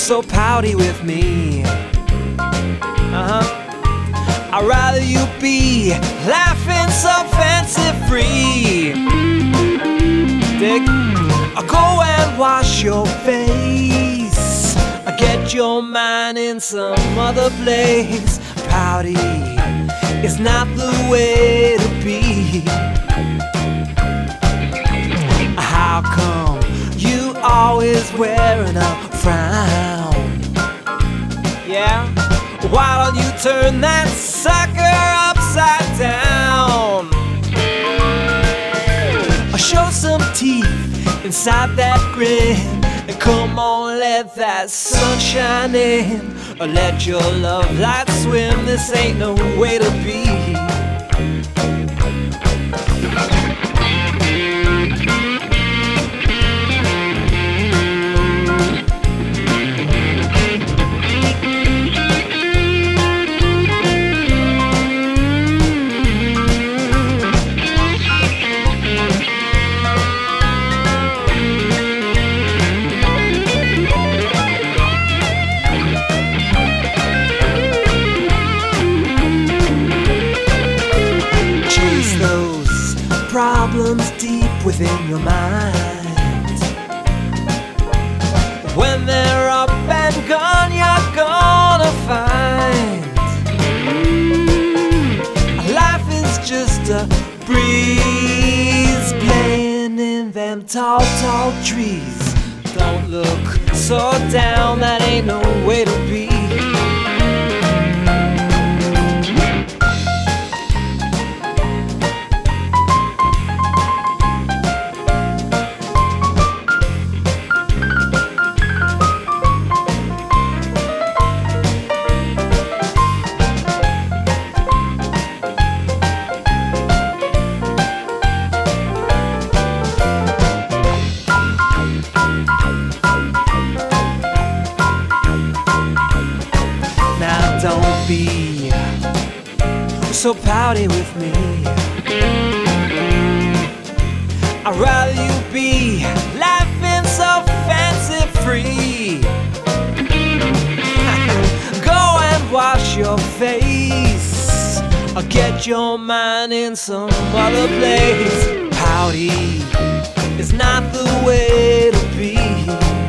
so pouty with me. I'd rather you be laughing so fancy free. Dig? I'll go and wash your face. I'll get your mind in some other place. Pouty is not the way to be. How come you always wearing a frown? Yeah? Why don't you turn that sucker upside down? Or show some teeth inside that grin, and come on, let that sun shine in. Or let your love light swim. This ain't no way to be. Problems deep within your mind. When they're up and gone, you're gonna find life is just a breeze playing in them tall, tall trees. Don't look so down, that ain't no way to be. Don't be so pouty with me. I'd rather you be laughing so fancy free. Go and wash your face, or get your mind in some other place. Pouty is not the way to be.